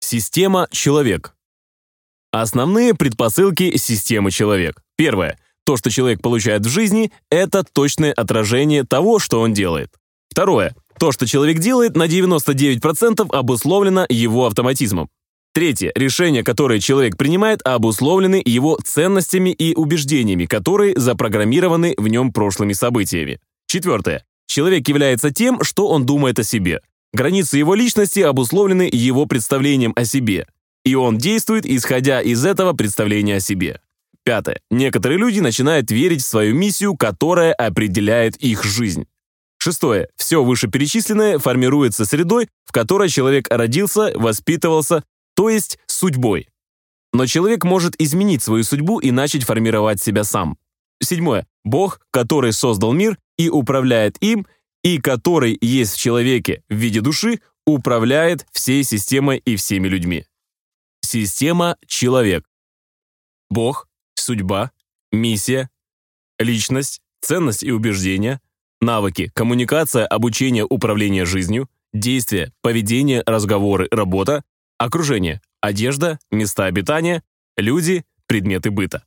Система «Человек». Основные предпосылки системы «Человек». Первое. То, что человек получает в жизни, это точное отражение того, что он делает. Второе. То, что человек делает, на 99% обусловлено его автоматизмом. Третье. Решения, которые человек принимает, обусловлены его ценностями и убеждениями, которые запрограммированы в нем прошлыми событиями. Четвертое. Человек является тем, что он думает о себе. Границы его личности обусловлены его представлением о себе. И он действует, исходя из этого представления о себе. Пятое. Некоторые люди начинают верить в свою миссию, которая определяет их жизнь. Шестое. Все вышеперечисленное формируется средой, в которой человек родился, воспитывался, то есть судьбой. Но человек может изменить свою судьбу и начать формировать себя сам. Седьмое. Бог, который создал мир и управляет им, и который есть в человеке в виде души, управляет всей системой и всеми людьми. Система «Человек». Бог, судьба, миссия, личность, ценность и убеждения, навыки, коммуникация, обучение, управление жизнью, действия, поведение, разговоры, работа, окружение, одежда, места обитания, люди, предметы быта.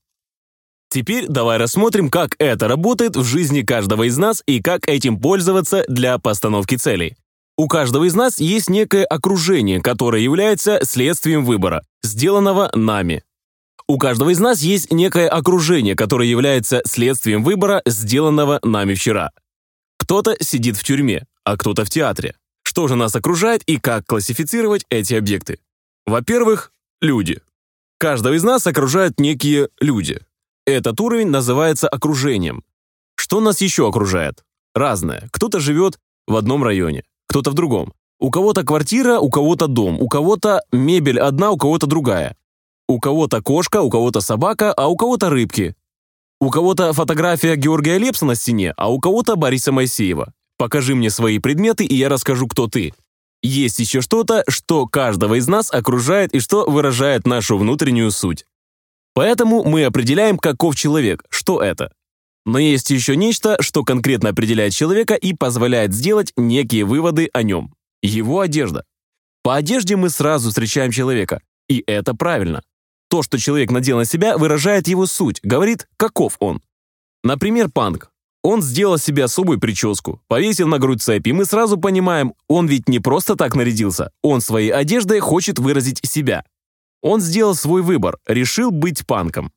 Теперь давай рассмотрим, как это работает в жизни каждого из нас и как этим пользоваться для постановки целей. У каждого из нас есть некое окружение, которое является следствием выбора, сделанного нами. У каждого из нас есть некое окружение, которое является следствием выбора, сделанного нами вчера. Кто-то сидит в тюрьме, а кто-то в театре. Что же нас окружает и как классифицировать эти объекты? Во-первых, люди. Каждого из нас окружают некие люди. Этот уровень называется окружением. Что нас еще окружает? Разное. Кто-то живет в одном районе, кто-то в другом. У кого-то квартира, у кого-то дом, у кого-то мебель одна, у кого-то другая. У кого-то кошка, у кого-то собака, а у кого-то рыбки. У кого-то фотография Георгия Лепса на стене, а у кого-то Бориса Моисеева. Покажи мне свои предметы, и я расскажу, кто ты. Есть еще что-то, что каждого из нас окружает и что выражает нашу внутреннюю суть. Поэтому мы определяем, каков человек, что это. Но есть еще нечто, что конкретно определяет человека и позволяет сделать некие выводы о нем. Его одежда. По одежде мы сразу встречаем человека, и это правильно. То, что человек надел на себя, выражает его суть, говорит, каков он. Например, панк. Он сделал себе особую прическу, повесил на грудь цепь, и мы сразу понимаем, он ведь не просто так нарядился, он своей одеждой хочет выразить себя. Он сделал свой выбор, решил быть панком.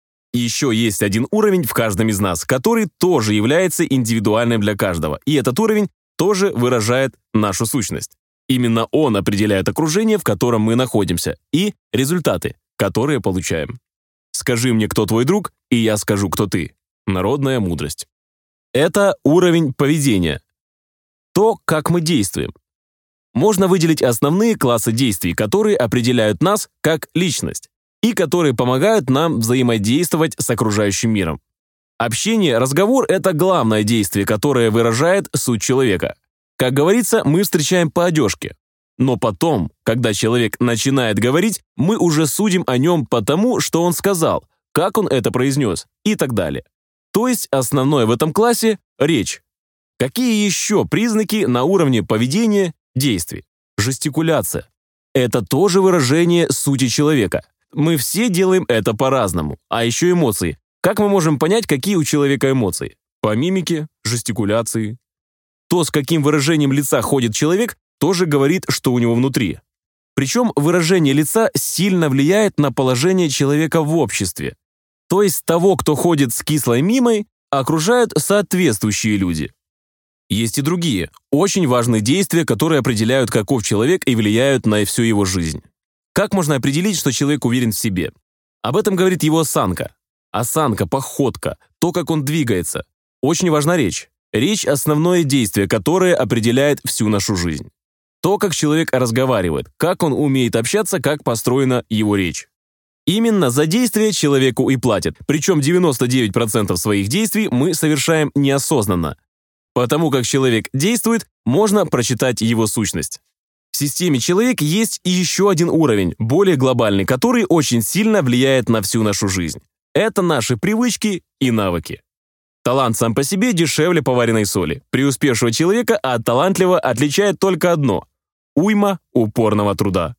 Еще есть один уровень в каждом из нас, который тоже является индивидуальным для каждого, и этот уровень тоже выражает нашу сущность. Именно он определяет окружение, в котором мы находимся, и результаты, которые получаем. Скажи мне, кто твой друг, и я скажу, кто ты. Народная мудрость. Это уровень поведения. То, как мы действуем. Можно выделить основные классы действий, которые определяют нас как личность и которые помогают нам взаимодействовать с окружающим миром. Общение, разговор – это главное действие, которое выражает суть человека. Как говорится, мы встречаем по одежке. Но потом, когда человек начинает говорить, мы уже судим о нем по тому, что он сказал, как он это произнес и так далее. То есть основное в этом классе – речь. Какие еще признаки на уровне поведения, действий? Жестикуляция. Это тоже выражение сути человека. Мы все делаем это по-разному. А еще эмоции. Как мы можем понять, какие у человека эмоции? По мимике, жестикуляции. То, с каким выражением лица ходит человек, тоже говорит, что у него внутри. Причем выражение лица сильно влияет на положение человека в обществе. То есть того, кто ходит с кислой мимой, окружают соответствующие люди. Есть и другие, очень важные действия, которые определяют, каков человек и влияют на всю его жизнь. Как можно определить, что человек уверен в себе? Об этом говорит его осанка. Осанка, походка, то, как он двигается. Очень важна речь. Речь – основное действие, которое определяет всю нашу жизнь. То, как человек разговаривает, как он умеет общаться, как построена его речь. Именно за действия человеку и платят, причем 99% своих действий мы совершаем неосознанно. Потому как человек действует, можно прочитать его сущность. В системе «Человек» есть и еще один уровень, более глобальный, который очень сильно влияет на всю нашу жизнь. Это наши привычки и навыки. Талант сам по себе дешевле поваренной соли. Преуспевшего человека от талантливого отличает только одно – уйма упорного труда.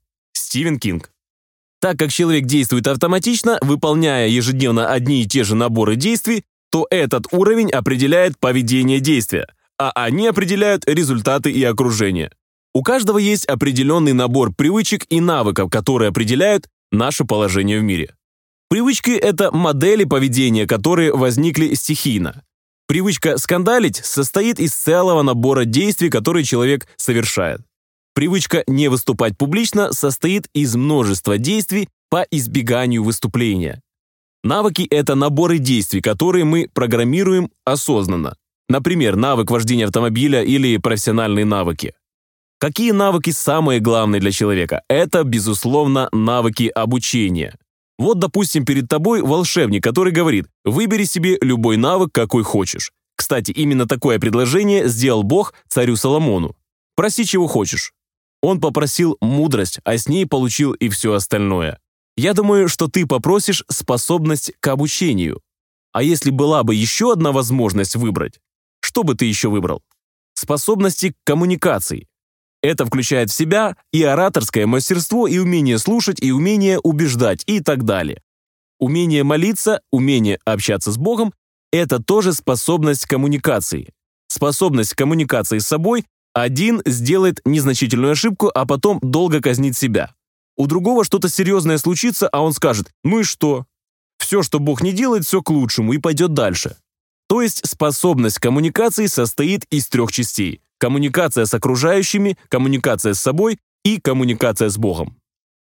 Стивен Кинг. Так как человек действует автоматично, выполняя ежедневно одни и те же наборы действий, то этот уровень определяет поведение действия, а они определяют результаты и окружение. У каждого есть определенный набор привычек и навыков, которые определяют наше положение в мире. Привычки – это модели поведения, которые возникли стихийно. Привычка скандалить состоит из целого набора действий, которые человек совершает. Привычка не выступать публично состоит из множества действий по избеганию выступления. Навыки – это наборы действий, которые мы программируем осознанно. Например, навык вождения автомобиля или профессиональные навыки. Какие навыки самые главные для человека? Это, безусловно, навыки обучения. Вот, допустим, перед тобой волшебник, который говорит: выбери себе любой навык, какой хочешь. Кстати, именно такое предложение сделал Бог царю Соломону. Проси, чего хочешь. Он попросил мудрость, а с ней получил и все остальное. Я думаю, что ты попросишь способность к обучению. А если была бы еще одна возможность выбрать, что бы ты еще выбрал? Способности к коммуникации. Это включает в себя и ораторское мастерство, и умение слушать, и умение убеждать, и так далее. Умение молиться, умение общаться с Богом – это тоже способность к коммуникации. Способность к коммуникации с собой – один сделает незначительную ошибку, а потом долго казнит себя. У другого что-то серьезное случится, а он скажет: ну и что? Все, что Бог не делает, все к лучшему, и пойдет дальше. То есть способность к коммуникации состоит из 3 частей. Коммуникация с окружающими, коммуникация с собой и коммуникация с Богом.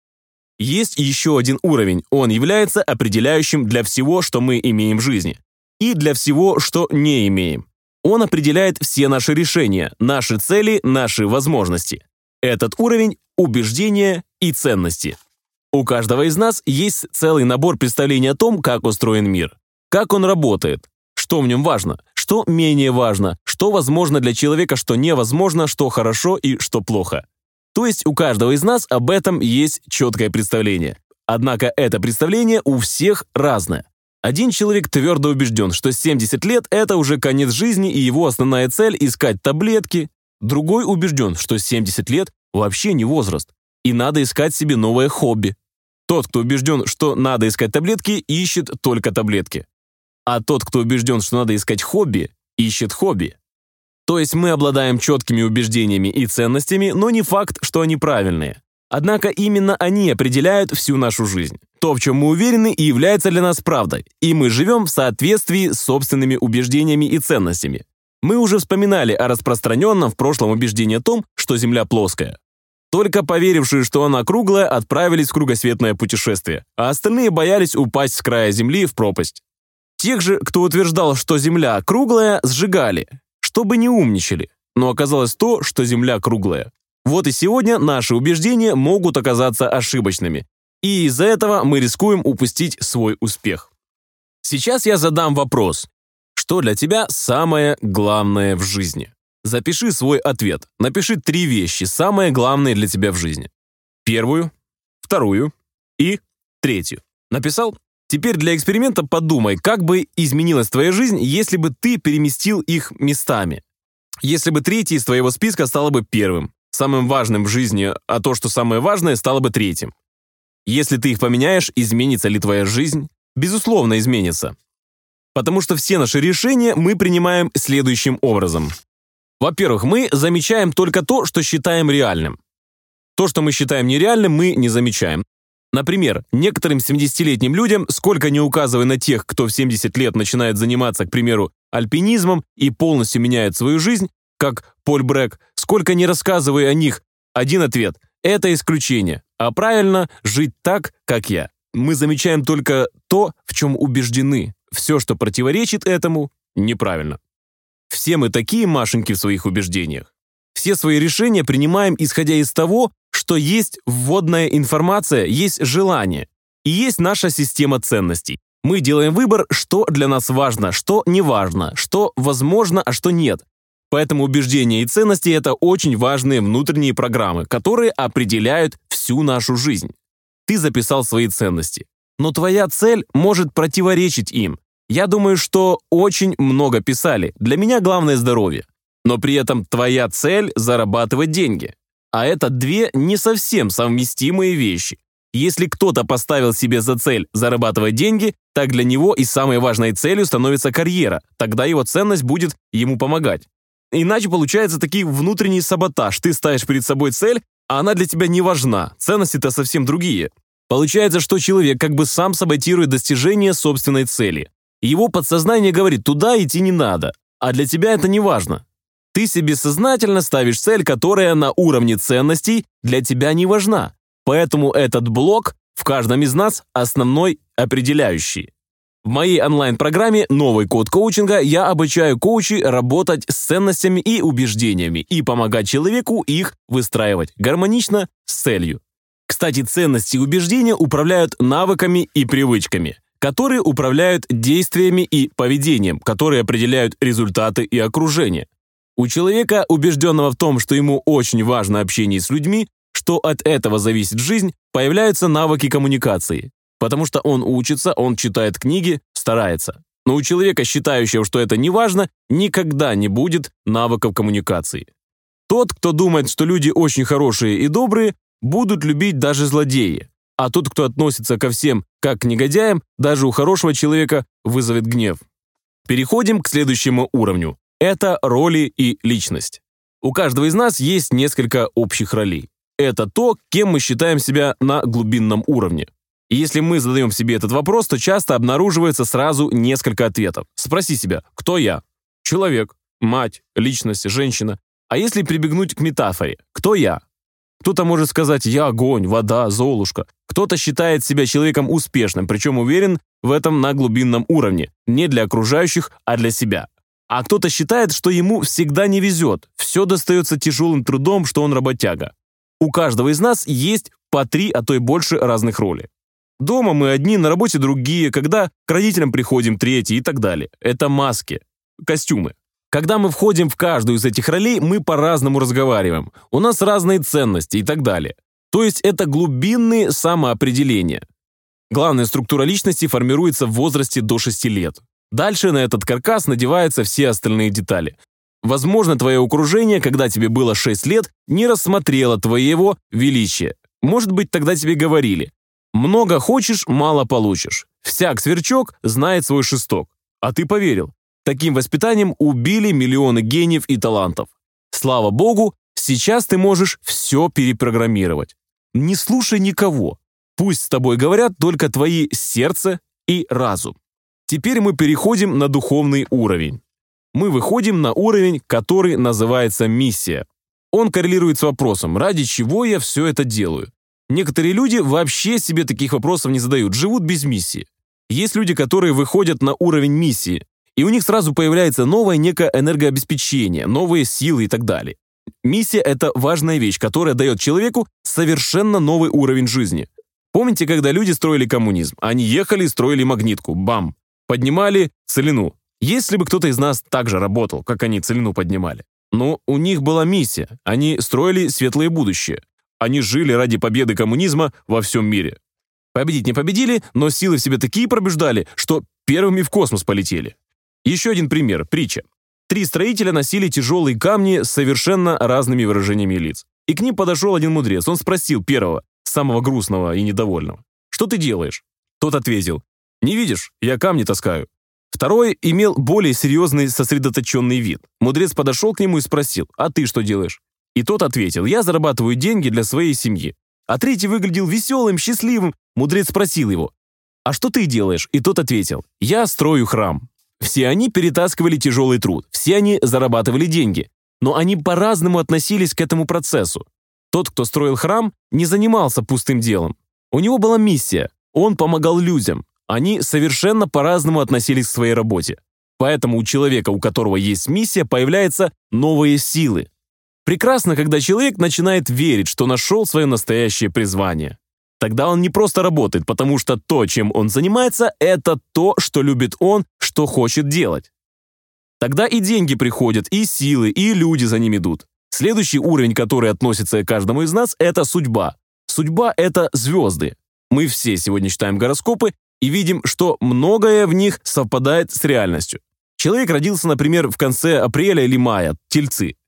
Есть еще один уровень, он является определяющим для всего, что мы имеем в жизни, и для всего, что не имеем. Он определяет все наши решения, наши цели, наши возможности. Этот уровень – убеждения и ценности. У каждого из нас есть целый набор представлений о том, как устроен мир, как он работает, что в нем важно, что менее важно, что возможно для человека, что невозможно, что хорошо и что плохо. То есть у каждого из нас об этом есть четкое представление. Однако это представление у всех разное. Один человек твердо убежден, что 70 лет – это уже конец жизни и его основная цель – искать таблетки. Другой убежден, что 70 лет – вообще не возраст, и надо искать себе новое хобби. Тот, кто убежден, что надо искать таблетки, ищет только таблетки. А тот, кто убежден, что надо искать хобби, ищет хобби. То есть мы обладаем четкими убеждениями и ценностями, но не факт, что они правильные. Однако именно они определяют всю нашу жизнь. То, в чем мы уверены, и является для нас правдой, и мы живем в соответствии с собственными убеждениями и ценностями. Мы уже вспоминали о распространенном в прошлом убеждении о том, что Земля плоская. Только поверившие, что она круглая, отправились в кругосветное путешествие, а остальные боялись упасть с края Земли в пропасть. Тех же, кто утверждал, что Земля круглая, сжигали, чтобы не умничали, но оказалось то, что Земля круглая. Вот и сегодня наши убеждения могут оказаться ошибочными, и из-за этого мы рискуем упустить свой успех. Сейчас я задам вопрос: что для тебя самое главное в жизни? Запиши свой ответ. Напиши 3 вещи, самые главные для тебя в жизни. Первую, вторую и третью. Написал? Теперь для эксперимента подумай, как бы изменилась твоя жизнь, если бы ты переместил их местами. Если бы третье из твоего списка стало бы первым, самым важным в жизни, а то, что самое важное, стало бы третьим. Если ты их поменяешь, изменится ли твоя жизнь? Безусловно, изменится. Потому что все наши решения мы принимаем следующим образом. Во-первых, мы замечаем только то, что считаем реальным. То, что мы считаем нереальным, мы не замечаем. Например, некоторым 70-летним людям, сколько ни указывая на тех, кто в 70 лет начинает заниматься, к примеру, альпинизмом и полностью меняет свою жизнь, как Поль Брэк, сколько ни рассказывая о них, один ответ – это исключение, а правильно жить так, как я. Мы замечаем только то, в чем убеждены. Все, что противоречит этому, неправильно. Все мы такие машеньки в своих убеждениях. Все свои решения принимаем, исходя из того, что есть вводная информация, есть желание и есть наша система ценностей. Мы делаем выбор, что для нас важно, что не важно, что возможно, а что нет. Поэтому убеждения и ценности – это очень важные внутренние программы, которые определяют всю нашу жизнь. Ты записал свои ценности, но твоя цель может противоречить им. Я думаю, что очень много писали. Для меня главное здоровье. Но при этом твоя цель – зарабатывать деньги. А это две не совсем совместимые вещи. Если кто-то поставил себе за цель зарабатывать деньги, так для него и самой важной целью становится карьера. Тогда его ценность будет ему помогать. Иначе получается такой внутренний саботаж. Ты ставишь перед собой цель, а она для тебя не важна. Ценности-то совсем другие. Получается, что человек как бы сам саботирует достижение собственной цели. Его подсознание говорит, туда идти не надо, а для тебя это не важно. Ты себе сознательно ставишь цель, которая на уровне ценностей для тебя не важна. Поэтому этот блок в каждом из нас основной определяющий. В моей онлайн-программе «Новый код коучинга» я обучаю коучей работать с ценностями и убеждениями и помогать человеку их выстраивать гармонично с целью. Кстати, ценности и убеждения управляют навыками и привычками, которые управляют действиями и поведением, которые определяют результаты и окружение. У человека, убежденного в том, что ему очень важно общение с людьми, что от этого зависит жизнь, появляются навыки коммуникации. Потому что он учится, он читает книги, старается. Но у человека, считающего, что это не важно, никогда не будет навыков коммуникации. Тот, кто думает, что люди очень хорошие и добрые, будут любить даже злодеи. А тот, кто относится ко всем как к негодяям, даже у хорошего человека вызовет гнев. Переходим к следующему уровню. Это роли и личность. У каждого из нас есть несколько общих ролей. Это то, кем мы считаем себя на глубинном уровне. И если мы задаем себе этот вопрос, то часто обнаруживается сразу несколько ответов. Спроси себя, кто я? Человек, мать, личность, женщина. А если прибегнуть к метафоре, кто я? Кто-то может сказать «я огонь, вода, Золушка». Кто-то считает себя человеком успешным, причем уверен в этом на глубинном уровне, не для окружающих, а для себя. А кто-то считает, что ему всегда не везет, все достается тяжелым трудом, что он работяга. У каждого из нас есть по 3, а то и больше разных ролей. Дома мы одни, на работе другие, когда к родителям приходим третьи и так далее. Это маски, костюмы. Когда мы входим в каждую из этих ролей, мы по-разному разговариваем. У нас разные ценности и так далее. То есть это глубинные самоопределения. Главная структура личности формируется в возрасте до 6 лет. Дальше на этот каркас надеваются все остальные детали. Возможно, твое окружение, когда тебе было 6 лет, не рассмотрело твоего величия. Может быть, тогда тебе говорили: много хочешь, мало получишь. Всяк сверчок знает свой шесток. А ты поверил. Таким воспитанием убили миллионы гениев и талантов. Слава богу, сейчас ты можешь все перепрограммировать. Не слушай никого. Пусть с тобой говорят только твои сердце и разум. Теперь мы переходим на духовный уровень. Мы выходим на уровень, который называется миссия. Он коррелирует с вопросом, ради чего я все это делаю. Некоторые люди вообще себе таких вопросов не задают, живут без миссии. Есть люди, которые выходят на уровень миссии, и у них сразу появляется новое некое энергообеспечение, новые силы и так далее. Миссия – это важная вещь, которая дает человеку совершенно новый уровень жизни. Помните, когда люди строили коммунизм? Они ехали и строили магнитку, бам, поднимали целину. Если бы кто-то из нас так же работал, как они целину поднимали. Но у них была миссия, они строили светлое будущее. Они жили ради победы коммунизма во всем мире. Победить не победили, но силы в себе такие пробуждали, что первыми в космос полетели. Еще один пример, притча. 3 строителя носили тяжелые камни с совершенно разными выражениями лиц. И к ним подошел один мудрец. Он спросил первого, самого грустного и недовольного: «Что ты делаешь?» Тот ответил: «Не видишь, я камни таскаю». Второй имел более серьезный сосредоточенный вид. Мудрец подошел к нему и спросил: «А ты что делаешь?» И тот ответил: «Я зарабатываю деньги для своей семьи». А третий выглядел веселым, счастливым. Мудрец спросил его: «А что ты делаешь?» И тот ответил: «Я строю храм». Все они перетаскивали тяжелый труд, все они зарабатывали деньги, но они по-разному относились к этому процессу. Тот, кто строил храм, не занимался пустым делом. У него была миссия, он помогал людям. Они совершенно по-разному относились к своей работе. Поэтому у человека, у которого есть миссия, появляются новые силы. Прекрасно, когда человек начинает верить, что нашел свое настоящее призвание. Тогда он не просто работает, потому что то, чем он занимается, это то, что любит он, что хочет делать. Тогда и деньги приходят, и силы, и люди за ним идут. Следующий уровень, который относится к каждому из нас, это судьба. Судьба – это звезды. Мы все сегодня читаем гороскопы и видим, что многое в них совпадает с реальностью. Человек родился, например, в конце апреля или мая, тельцы.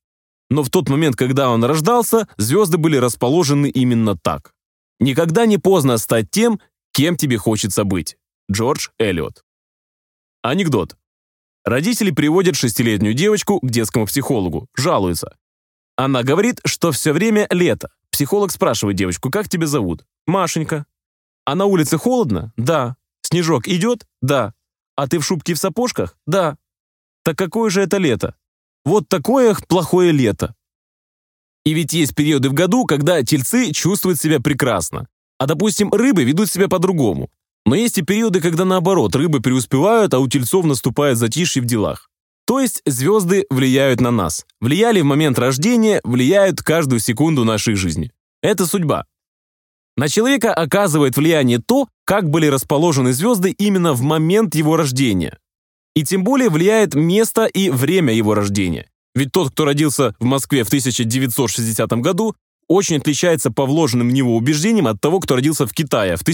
Но в тот момент, когда он рождался, звезды были расположены именно так. Никогда не поздно стать тем, кем тебе хочется быть. Джордж Эллиот. Анекдот. Родители приводят 6-летнюю девочку к детскому психологу, жалуются. Она говорит, что все время лето. Психолог спрашивает девочку: «Как тебя зовут?» «Машенька». «А на улице холодно?» «Да». «Снежок идет?» «Да». «А ты в шубке и в сапожках?» «Да». «Так какое же это лето?» «Вот такое плохое лето». И ведь есть периоды в году, когда тельцы чувствуют себя прекрасно, а, допустим, рыбы ведут себя по-другому. Но есть и периоды, когда наоборот, рыбы преуспевают, а у тельцов наступает затишье в делах. То есть звезды влияют на нас. Влияли в момент рождения, влияют каждую секунду нашей жизни. Это судьба. На человека оказывает влияние то, как были расположены звезды именно в момент его рождения. И тем более влияет место и время его рождения. Ведь тот, кто родился в Москве в 1960 году, очень отличается по вложенным в него убеждениям от того, кто родился в Китае в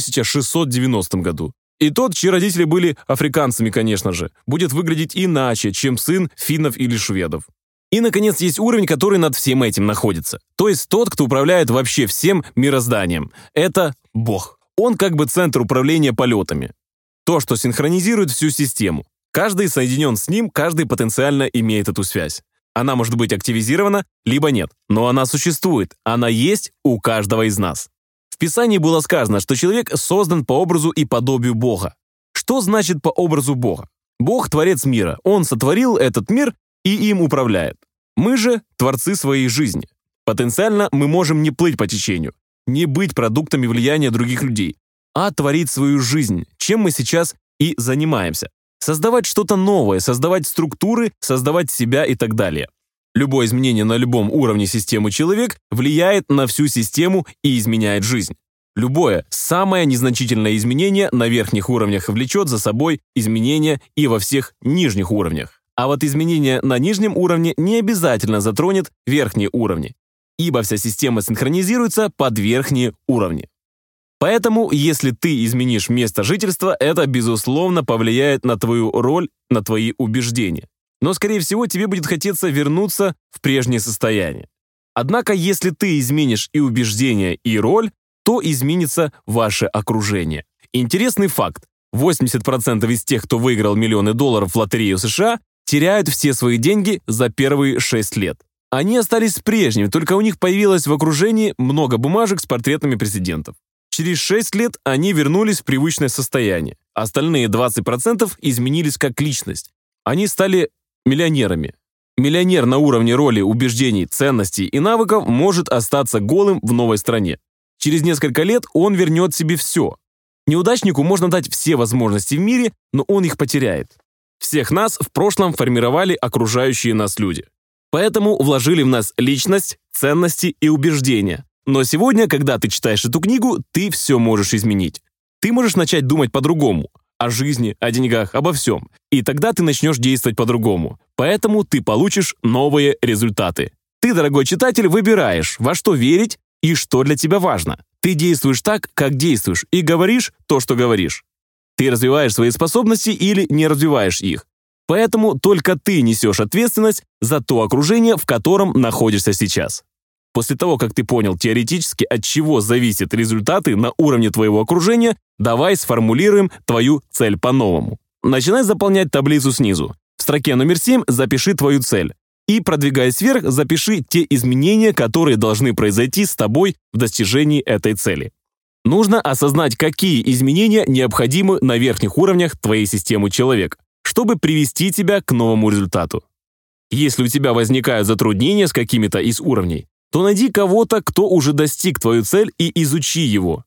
1690 году. И тот, чьи родители были африканцами, конечно же, будет выглядеть иначе, чем сын финнов или шведов. И, наконец, есть уровень, который над всем этим находится. То есть тот, кто управляет вообще всем мирозданием. Это Бог. Он как бы центр управления полетами. То, что синхронизирует всю систему. Каждый соединен с ним, каждый потенциально имеет эту связь. Она может быть активизирована, либо нет. Но она существует. Она есть у каждого из нас. В Писании было сказано, что человек создан по образу и подобию Бога. Что значит по образу Бога? Бог – творец мира. Он сотворил этот мир и им управляет. Мы же – творцы своей жизни. Потенциально мы можем не плыть по течению, не быть продуктами влияния других людей, а творить свою жизнь, чем мы сейчас и занимаемся. Создавать что-то новое, создавать структуры, создавать себя и так далее. Любое изменение на любом уровне системы человек влияет на всю систему и изменяет жизнь. Любое, самое незначительное изменение на верхних уровнях влечет за собой изменения и во всех нижних уровнях. А вот изменение на нижнем уровне не обязательно затронет верхние уровни, ибо вся система синхронизируется под верхние уровни. Поэтому, если ты изменишь место жительства, это, безусловно, повлияет на твою роль, на твои убеждения. Но, скорее всего, тебе будет хотеться вернуться в прежнее состояние. Однако, если ты изменишь и убеждения, и роль, то изменится ваше окружение. Интересный факт. 80% из тех, кто выиграл миллионы долларов в лотерею США, теряют все свои деньги за первые 6 лет. Они остались прежними, только у них появилось в окружении много бумажек с портретами президентов. Через 6 лет они вернулись в привычное состояние. Остальные 20% изменились как личность. Они стали миллионерами. Миллионер на уровне роли, убеждений, ценностей и навыков может остаться голым в новой стране. Через несколько лет он вернет себе все. Неудачнику можно дать все возможности в мире, но он их потеряет. Всех нас в прошлом формировали окружающие нас люди. Поэтому вложили в нас личность, ценности и убеждения. Но сегодня, когда ты читаешь эту книгу, ты все можешь изменить. Ты можешь начать думать по-другому. О жизни, о деньгах, обо всем. И тогда ты начнешь действовать по-другому. Поэтому ты получишь новые результаты. Ты, дорогой читатель, выбираешь, во что верить и что для тебя важно. Ты действуешь так, как действуешь, и говоришь то, что говоришь. Ты развиваешь свои способности или не развиваешь их. Поэтому только ты несешь ответственность за то окружение, в котором находишься сейчас. После того, как ты понял теоретически, от чего зависят результаты на уровне твоего окружения, давай сформулируем твою цель по-новому. Начинай заполнять таблицу снизу. В строке номер 7 запиши твою цель. И, продвигаясь вверх, запиши те изменения, которые должны произойти с тобой в достижении этой цели. Нужно осознать, какие изменения необходимы на верхних уровнях твоей системы человек, чтобы привести тебя к новому результату. Если у тебя возникают затруднения с какими-то из уровней, то найди кого-то, кто уже достиг твою цель, и изучи его.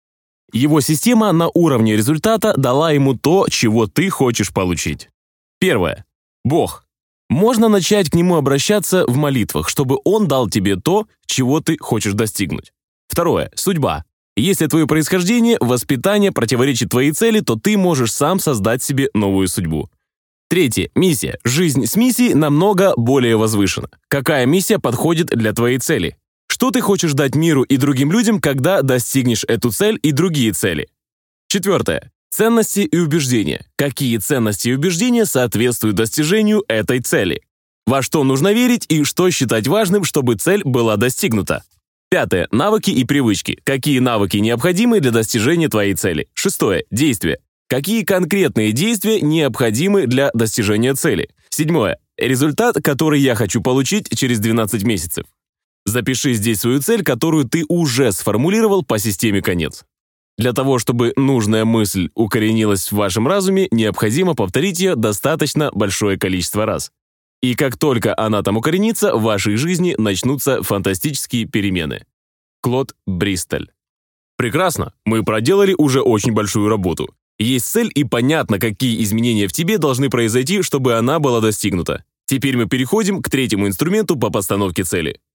Его система на уровне результата дала ему то, чего ты хочешь получить. Первое. Бог. Можно начать к нему обращаться в молитвах, чтобы он дал тебе то, чего ты хочешь достигнуть. Второе. Судьба. Если твое происхождение, воспитание противоречит твоей цели, то ты можешь сам создать себе новую судьбу. Третье. Миссия. Жизнь с миссией намного более возвышена. Какая миссия подходит для твоей цели? Что ты хочешь дать миру и другим людям, когда достигнешь эту цель и другие цели? Четвертое. Ценности и убеждения. Какие ценности и убеждения соответствуют достижению этой цели? Во что нужно верить и что считать важным, чтобы цель была достигнута. 5. Навыки и привычки. Какие навыки необходимы для достижения твоей цели? 6. Действия. Какие конкретные действия необходимы для достижения цели? 7. Результат, который я хочу получить через 12 месяцев. Запиши здесь свою цель, которую ты уже сформулировал по системе конец. Для того, чтобы нужная мысль укоренилась в вашем разуме, необходимо повторить ее достаточно большое количество раз. И как только она там укоренится, в вашей жизни начнутся фантастические перемены. Клод Бристоль. Прекрасно, мы проделали уже очень большую работу. Есть цель и понятно, какие изменения в тебе должны произойти, чтобы она была достигнута. Теперь мы переходим к третьему инструменту по постановке цели.